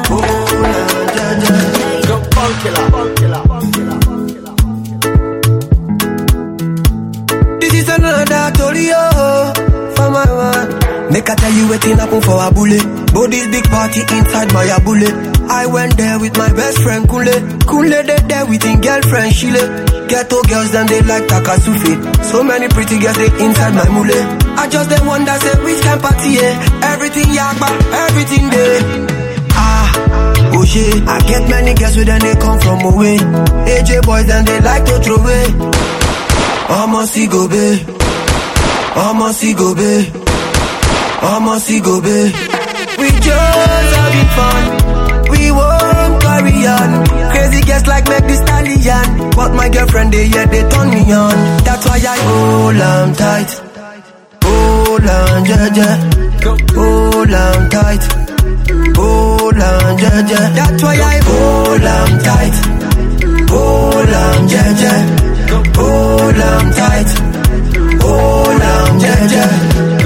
This is another story, oh, for my man. Make I tell you waiting happen for a bullet. But this big party inside my abule. I went there with my best friend Kule. Kule they there with his girlfriend Shile. Ghetto girls then they like Takasufi. So many pretty girls they inside my mule. I just they wonder say which can party, yeah. Everything yakba, everything there. Oh shit, I get many girls with them they come from away. AJ boys then they like to throw away. I'ma see go be, I'ma see go be, I'ma see go be. We just having fun, we won't carry on. Crazy girls like make this stallion, but my girlfriend they yeah they turn me on. That's why I hold on tight, hold on jaja, hold on tight, hold on jaja. That's why I hold on tight, hold on jaja. Hold on tight, hold on, jaja.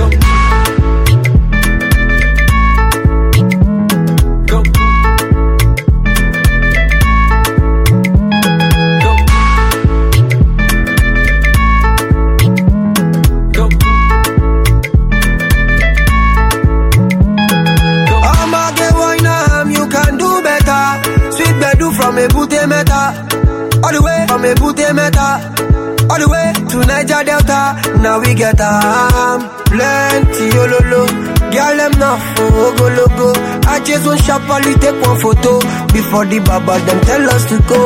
I'ma get wine now, you can do better. Sweet bedu from a booty meta. All the way from a booty meta. All the way to Niger Delta. Now we get plenty ololo. Girl them now for go logo. I just want sharply take one photo before the baba them tell us to go.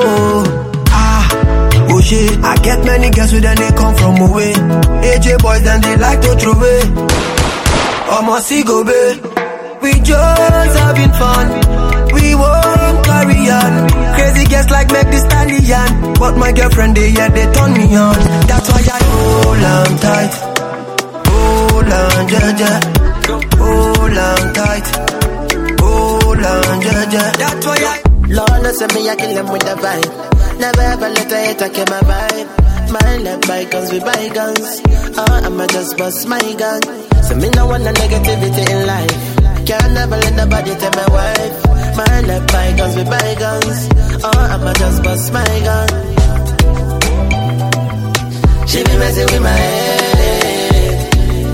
Oh shit, I get many girls with them they come from away. AJ boys then they like to throw away. I'ma see go babe. We just having fun, we won't carry on. Crazy girls like make this stallion, but my girlfriend they yeah they turn me on. That's why I hold on tight, hold on jaja, hold on tight, hold on jaja. That's why I Lord knows me I kill them with the vibe. Never ever let a hater kill my vibe. My left bygones with bygones. I'ma just bust my gun. So me no want no negativity in life. Can't never let nobody tell my wife. My left bygones with bygones. I'ma just bust my gun. She be messing with my head.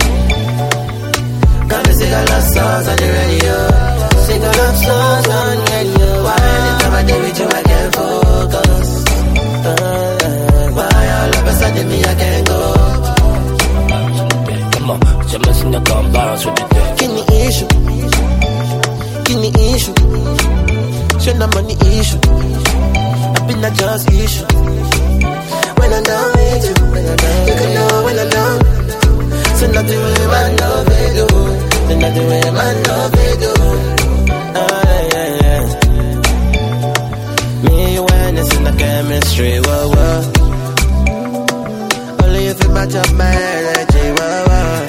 Gonna sing a love songs on the radio. Sing a love songs on the radio. Why anytime I do with you I can't focus? Why all of a sudden me I can't go? Come on, just messing up on bounce with the day. Give me issue. Give me issue. Show no money issue. I've been a just issue. When I'm down with you, you can know when I'm down. So nothing with my love they do. So nothing with my love they do. Yeah. Me and when it's in the chemistry, whoa, whoa. Only if it match up my energy, whoa, whoa.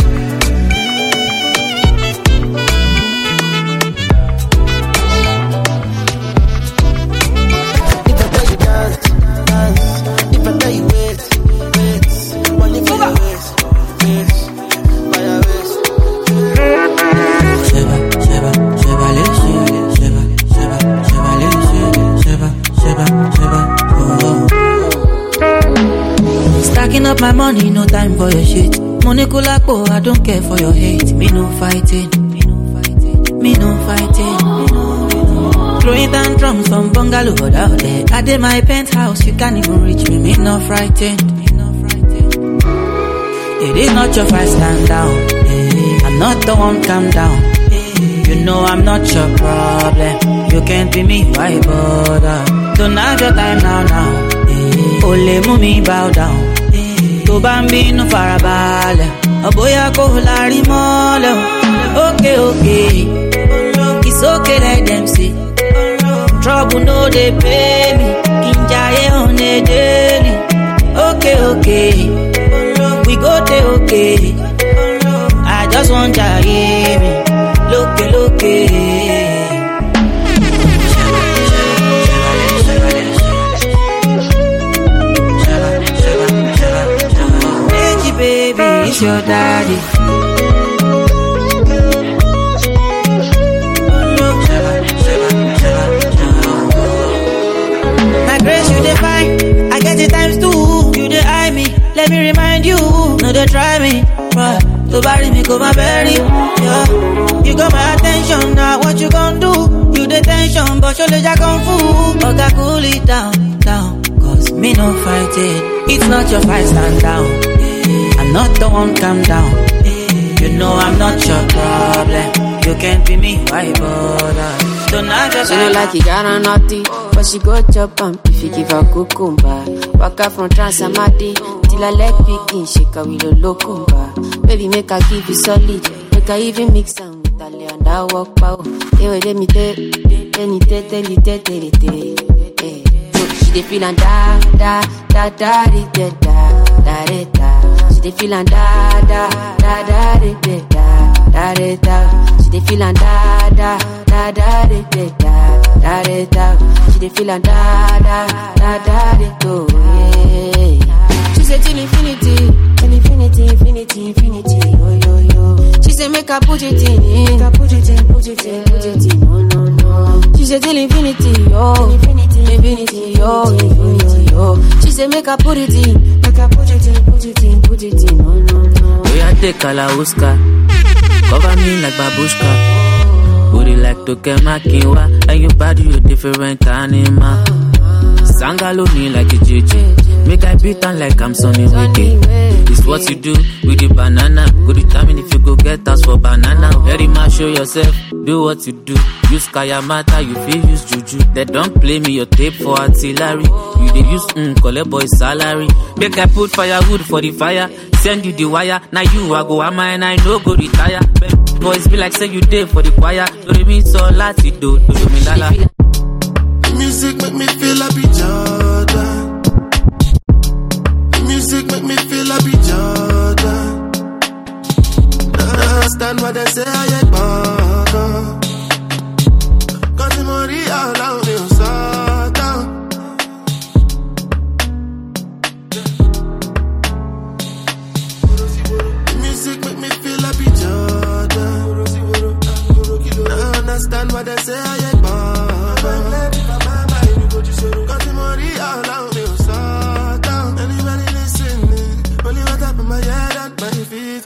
money, no time for your shit. Money kulapo, I don't care for your hate. Me no fighting. Me no fighting. Throwing down drums from bungalow out there. I did my penthouse, you can't even reach me. Me no frightened. It is not your fight, stand down. I'm not the one, calm down. You know I'm not your problem. You can't be me, why bother? Don't have your time now. Ole mumi bow down. To bambino farabale. Aboya ko lari mole. Okay. It's okay, let them see. Trouble no they pay me. Kinjaye on a daily. Okay. We go te okay. I just want to hear me. Look. Hey, baby, it's your daddy. My grace, you define. I get it times 2. You dey eye me. Let me remind you. No, they try me. Right. To bury me, go my berry. Yeah. You got my attention. Now what you gon' do? You the tension, but your legs are kung fu. Okay, cool it down. Cause me no fight it. It's not your fight, stand down. I'm not the one, calm down. You know I'm not your problem. You can't be me, why bother? Don't have your she don't like it, got on naughty. But she go chop and if you give her cucumber. Walk out from Transamadi till I leg picking, shake her with a locumba. Baby, make her give you solid. Make her even mix them with a and I walk pow. They will let me tell you. She dey feelin' da. She dey feelin' da. She dey feelin' da. She dey feelin' da. She say till infinity. Yo. She say make her put it in. No. She say till infinity. Yo. She say make her put it in. No. We are take Kalauska. Cover me like babushka. Booty like Tokemakiwa. And your body you different animal. Sangalo me like a JJ. Make I beat on like I'm Sonny Wiki. It's what you do with the banana. Go determine if you go get us for banana. Very much show yourself, do what you do. Use Kayamata, you feel use Juju. They don't play me your tape for artillery. You they use collect boy salary. Make I put firewood for the fire. Send you the wire. Now you I go ama and I no go retire. Boys be like say you did for the choir. Do they mean so lati do me lala. Music make me feel like Jordan. Music make me feel like Jordan. Don't understand what they say, I ain't born. Cause the money all out me so down. Music make me feel like Jordan. Don't understand what they say, I ain't born. Cause the money all out me so down. Anybody listening? Only what up in my head and my feet.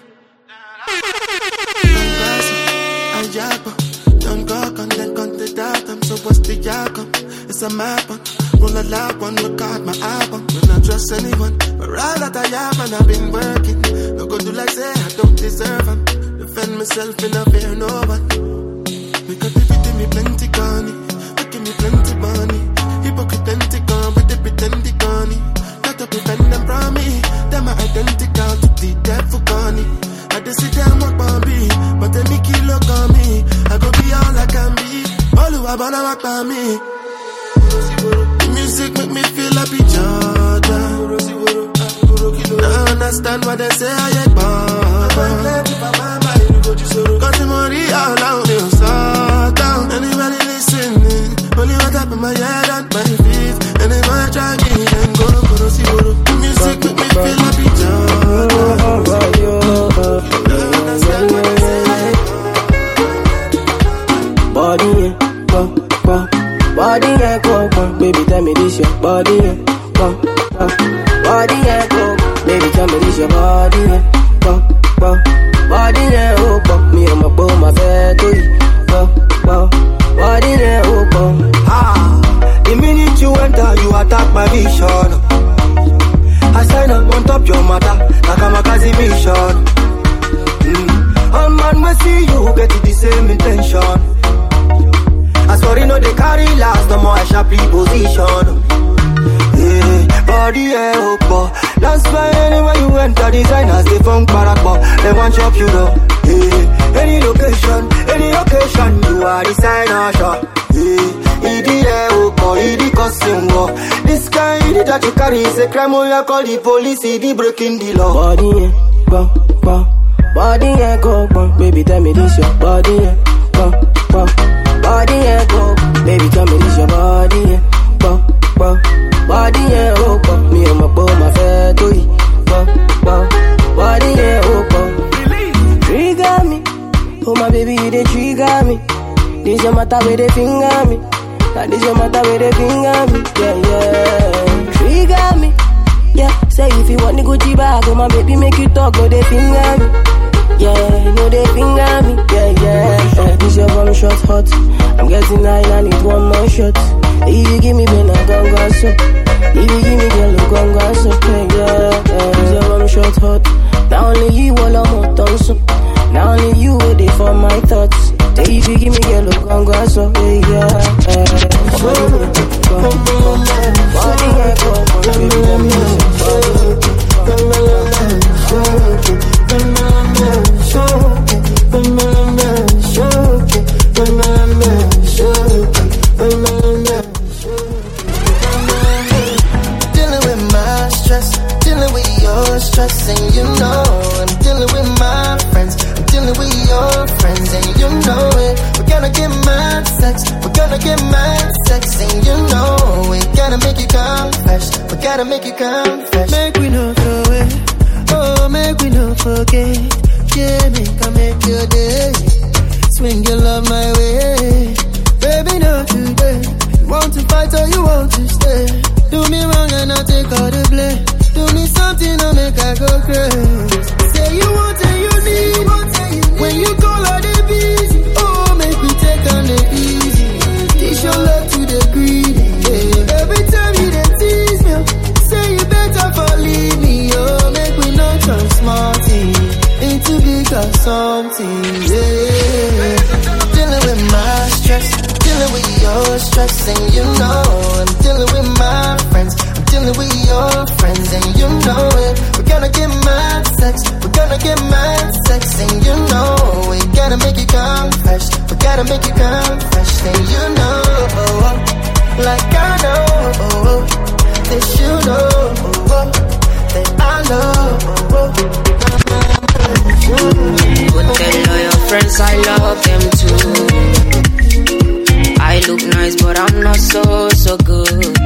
I jab up. Don't go on then count the I'm so what's the jacob? It's a map on. Roll a lap on, look at my album. Will not trust anyone. But right that I have and I've been working. No go do like say I don't deserve them. Defend myself in a fear no one. Because they give me plenty money. They give me plenty money. Hypocrite gone with the pretend gone. Got to prevent them from me. Them are identical to the devil gone. I just sit down walk on me. But they make you look on me. I go be all I can be. All who are born walk on me. The music make me feel like Jordan. Don't understand what they say, I ain't born. Cause the money all out me so down. Anybody listening? Only what up in my head and my feet. And they might try me and go. The music make me feel like Jordan. Don't understand what they say. Body, baby, tell me this your body, body, Baby, tell me this your body, yeah. Body, yeah, oh, pop. Me on my bone, my bed, body, yeah, oh, pop. The minute you enter, you attack my vision. I sign up on top your mother, like I'm a Kazi mission. A man will see you get the same intention. As for you know they carry last, no more I sharp position. Yeah, body yeah, oh, that's why anywhere you enter, designers they funk parakbo. They want chop you know. Yeah, any location, you are designer shop. Yeah, it costume. This kind that you carry is a crime. You call the police, it breaking the law. Body yeah, body yeah, go, baby, tell me this your body yeah, body yeah, go, baby, tell me this your body yeah, body yeah, oh, me on my bone, my fair to you, body yeah, oh, trigger me, oh my baby, you they trigger me, this your matter where they finger me, now this your matter where they finger me, yeah, trigger me, yeah, say if you want the Gucci bag, oh my baby, make you talk, no they finger me. Yeah, no they finger me, yeah. This your one shot hot. I'm getting high, I need one more shot. If you give me ben, I gon' go so. If you give me girl, I gon' go so. Yeah. This your one shot hot. Not only you, all I'm hot on so. Not only you, waiting for my thoughts. If you give me girl, I gon' go so. Dealing with my stress, dealing with your stress, and you know I'm dealing with my friends, I'm dealing with your friends, and you know it. We're gonna get mad sex, we're gonna get mad sex, and you know we gotta make you come fresh, we gotta make you come fresh. Make we no throw it, oh make we no forget. Yeah, make your day. Swing your love my way. Baby, not today. You want to fight or you want to stay? Do me wrong and I'll take all the blame. Do me something I'll make I go crazy. Say you want and you need. When you call all the busy. Oh, make me take on the easy. Teach your love to the greedy. Yeah. Every time you dey tease me, say you better for leave me. Oh, make me not turn smarty into bigger something, yeah. Dealing with my stress, dealing with your stress, and you know I'm dealing with my friends, I'm dealing with your friends, and you know it. We're gonna get mad sex, we're gonna get mad sex, and you know we gotta make you come fresh, we gotta make you come fresh, and you know, like I know, that you know, that I know. But tell all your friends I love them too. I look nice but I'm not so good.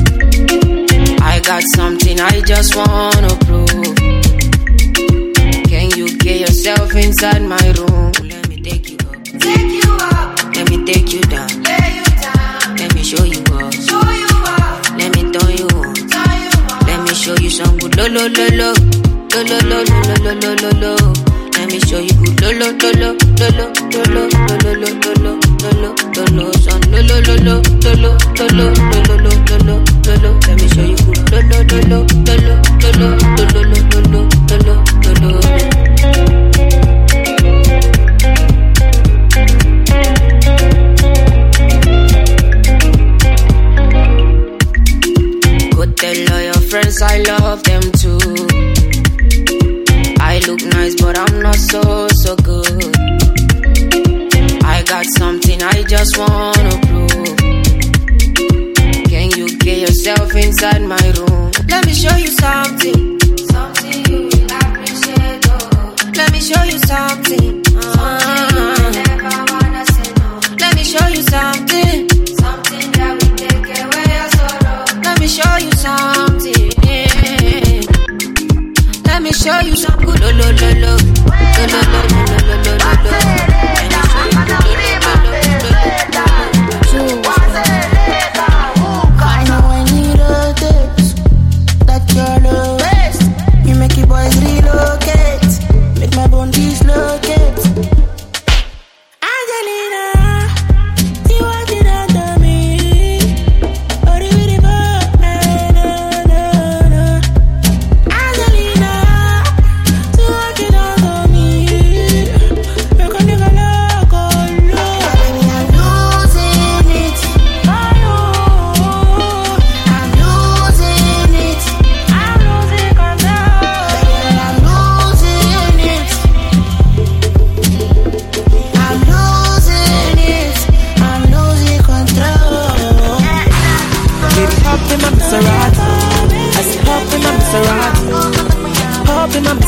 I got something I just wanna prove. Can you get yourself inside my room? Let me take you up. Take you up. Let me take you down. Lay you down. Let me show you up. Show you up. Let me turn you on. Turn you on. Let me show you some good lo lo lo lo. Lo lo lo lo lo lo lo lo. Let me show you good lo lo lo lo lo lo lo lo lo lo lo lo lo son lo lo lo lo lo lo lo lo lo lo. Let me show you good lo lo lo lo lo lo lo lo lo lo. Go tell all your friends I love them too. I look nice but I'm not so good. I got something I just wanna prove. Can you get yourself inside my room? Let me show you something. Something you will appreciate, oh. Let me show you something. Something you will never wanna say no. Let me show you something. Something that will take away your sorrow. Let me show you something. Let me show you some good lo lo lo lo. Lo lo lo lo lo lo lo lo.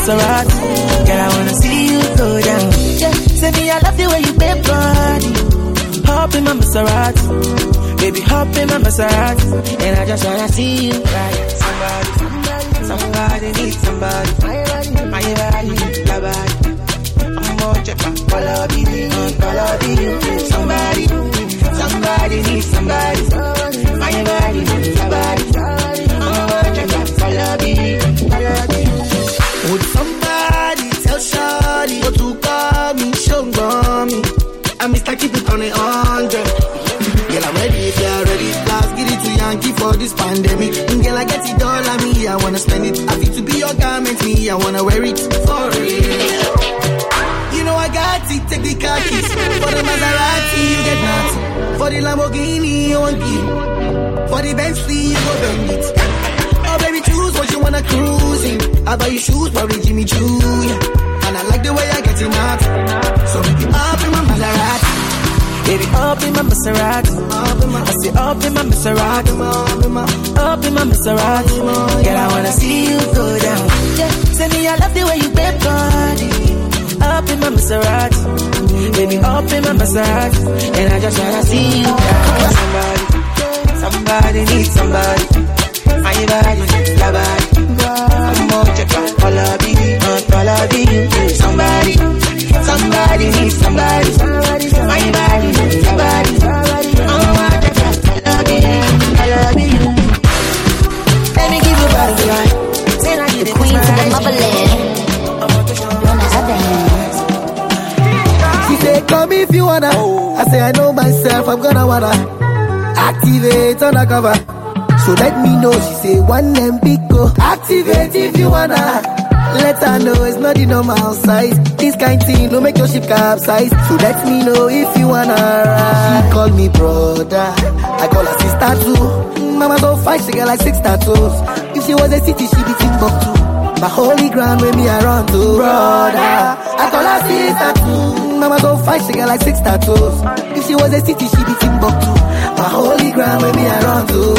Maserati. Girl, I wanna see you go down. Yeah, say me I love the way you bend body. Hop in my Maserati, baby, hop in my Maserati, and I just wanna see you ride. Somebody needs somebody. My body, your body. I'm more check my color be you. Somebody needs somebody. My body, your body. I'm more check my color be you. Would somebody tell Shawty what to call me? Show me. I miss like keep it on 100. Girl, I'm ready if you're ready. Last get it to Yankee for this pandemic. Girl, I get it all on me, I wanna spend it. I feel to be your garment, me, I wanna wear it for real. You know I got it, take the car keys. For the Maserati, you get nothing. For the Lamborghini, you want it. For the Bentley, you go bend it. Oh baby, choose what you wanna cruise in. I buy you shoes, probably Jimmy Choo, yeah. And I like the way I get it out. So make it up in my Maserati. Baby, up in my Maserati. I say up in my Maserati. Up in my Maserati. Girl, I wanna see you go down. Yeah, say me I love the way you bend body. Up in my Maserati. Baby, up in my Maserati. And I just wanna see you down. Somebody needs somebody. My body, your body. I'm more check my color be you. Somebody needs somebody. My body, your body. I'm more check my color be you. Let me give you body line. Then I give the queen to the motherland. She say, come if you wanna. I say, I know myself, I'm gonna wanna activate undercover. So let me know. She say, one MB go activate if you wanna. Let her know it's not the normal size. This kind thing don't make your ship capsize. So let me know if you wanna ride. She call me brother, I call her sister too. Mama so fine, she got like 6 tattoos. If she was a city, she be Timbuktu. My holy ground with me around too. Brother, I call her sister too. Mama so fine, she got like 6 tattoos. If she was a city, she be Timbuktu. My holy ground with me around too.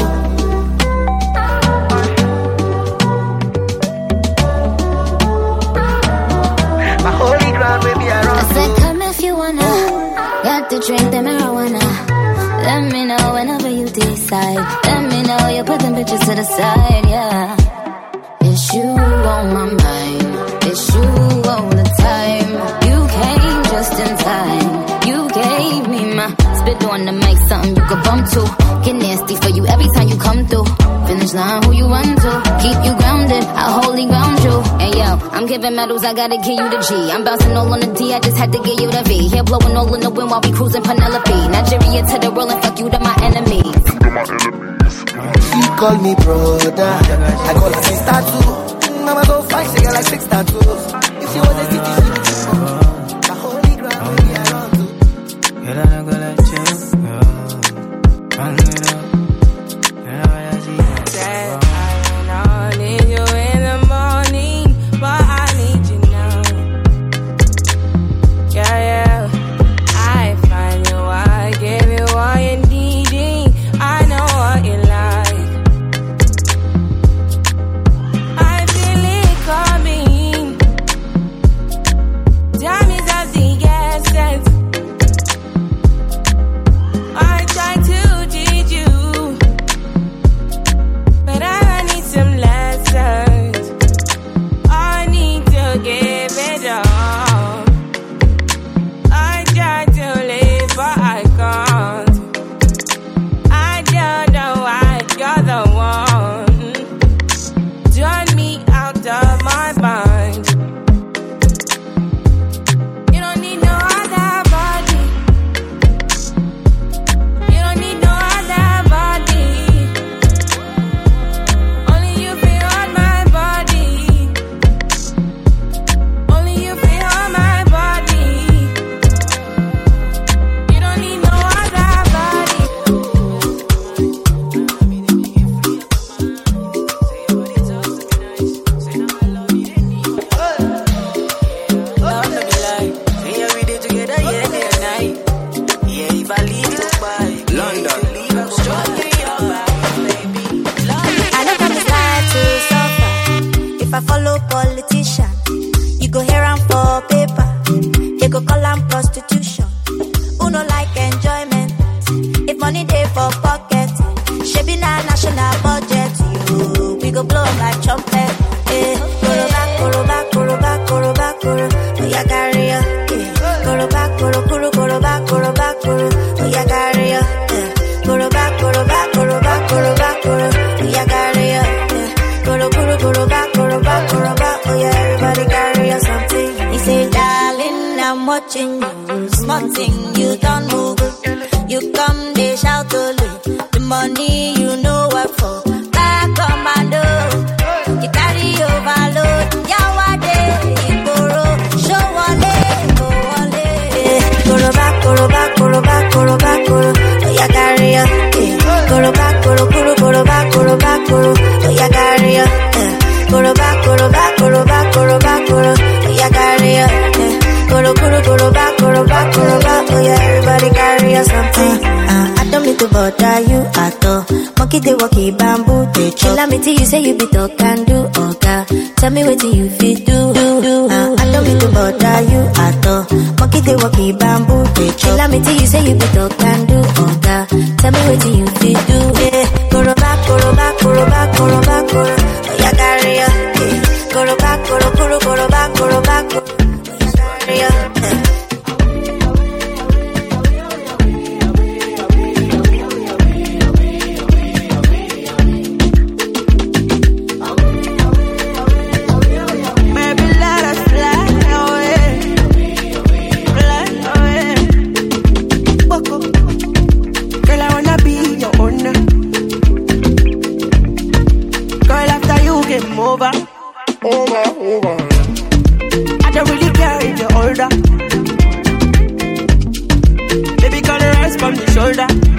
I said, come if you wanna. Got to drink the marijuana. Let me know whenever you decide. Let me know you put them bitches to the side, yeah. It's you on my mind. It's you all the time. You came just in time. You gave me my spit on the mic, something you could bump to. Get nasty for you every time you come through. Finish line, who you run to? Keep you grounded, I wholly ground you. Hey yo, I'm giving medals, I gotta give you the G. I'm bouncing all on the D, I just had to give you the V. Hair blowing all in the wind while we cruising Penelope. Nigeria to the world and fuck you to my enemies. She call me brother, I call her sister too. Mama so fine, she got like 6 tattoos. If she was a city, she would be my holy ground, baby, I run to. Girl, I'm gonna let you go. Run it up. no like enjoyment. If money dey for pocket, shebi na national budget. You, we go blow like trumpet. Koro back, koro back, koro back, koro back, koro. Oh yeah, carry ya. Koro back, koro, koro, koro back, koro back, koro. Oh yeah, carry ya. Koro back, koro back, koro back, koro back, koro. Oh yeah, carry ya. Koro, koro, koro back, koro back, koro back. Oh yeah, everybody carry ya something. He say, darling, I'm watching you. Small thing, you don't move. You come, they shout only. The money you know what for. Back commando. You carry overload. Yawade, Igoro. Show wale, go wale. Koro back, koro back, koro back, koro back, koro. Oh yeah, carry ya. Koro back, koro, koro, koro back, koro back, koro. Oh yeah, carry ya. Koro back, koro back, koro back, koro back, koro. Oh yeah, carry ya. Koro, koro, koro back, koro back, koro back. Oh yeah, everybody carry ya something. I don't mean to bother you at all. Monkey they walkie bamboo they chill. Me till you say you be talk and do okay. Tell me what you feel do. I don't mean to bother you at all. Monkey they walkie bamboo they chill. Me till you say you be talk and do okay. Tell me what you feel do. Koro back, koro back, koro back, koro back, koro. Oh yeah, carry ya. Koro back, koro, koro, koro back, koro back, koro. Oh yeah, carry ya. Over. I don't really care if you're older. Baby, girl, the rest from the shoulder.